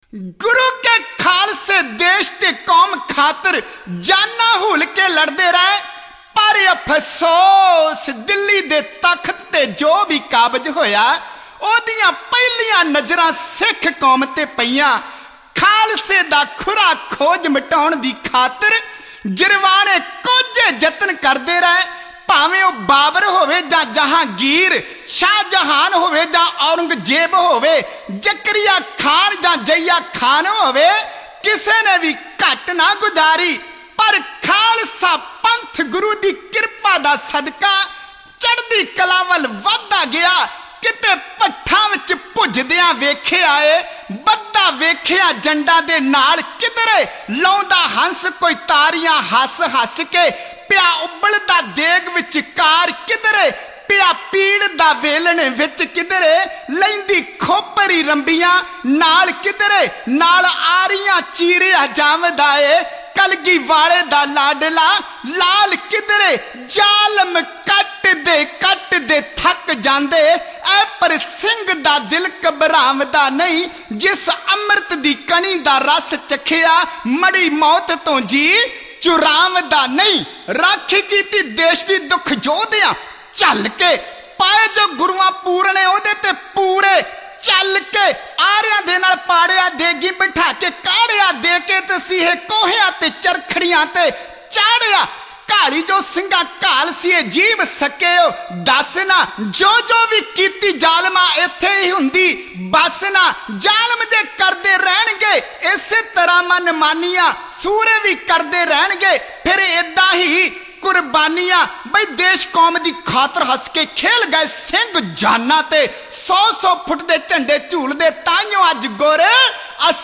गुरु के खालसे देश ते कौम खातर जाना हुल के लड़ते रहे, पर अफसोस दिल्ली दे तख्त ते जो भी काबज होया ओदियां पहलियां नजरां सिख कौम ते पईयां। खालसे दा खुरा खोज मिटाउण दी खातर जिरवाने कोझे जतन करते रहे, भावें वह बाबर होवे जां जहांगीर, शाहजहान होवे जां औरंगजेब होवे, जकरिया खान जां जहिया खान होवे, किसे ने भी घट ना गुजारी। पर खालसा पंथ गुरु दी किरपा दा सदका चढ़दी कला वल वधदा गया। किते पट्ठां विच भुजदियां वेखिया आए, बद्दा वेखिया जंडा दे नाल, किधरे लाउंदा हंस कोई तारियां हस हस के, पिया उबलदा देग विचकार, किधरे पिया पीड़ दा वेलण विच, किधरे लैंदी खोपरी रंबियां नाल, किधरे नाल आरियां चीरिया जावदा ए कलगी वाले दा लाडला लाल, किधरे जालम कट दे थक जांदे ऐ, पर सिंह दा दिल घबरावदा नहीं, जिस अमृत दी कणी दा रस चखिया मड़ी मौत तो जी चुरावदा नहीं। राखी कीती देश दी दुख जोधिया चल के, पाए जो गुरुआं पूरने ओदे ते पूरे चल के, आरियां दे नाल पाड़िया देगी बिठा के, काड़िया दे के ते सीहे कोहिया ते चरखड़ियां ते चाड़िया, काली जो सिंगा काल सीए जीव सके हो दस ना, जो भी कीती जालमा इत्थे ही हुंदी बस ना। जालम जे करदे रहणगे इसे तरह मन मानिया सूरे भी करदे रहणगे, फिर इदां ही कुर्बानियां। बई देश कौम दी खातर हस के खेल गए सिंह जाना ते, 100 फुट दे झंडे झूलदे, ताइयों अज गोरे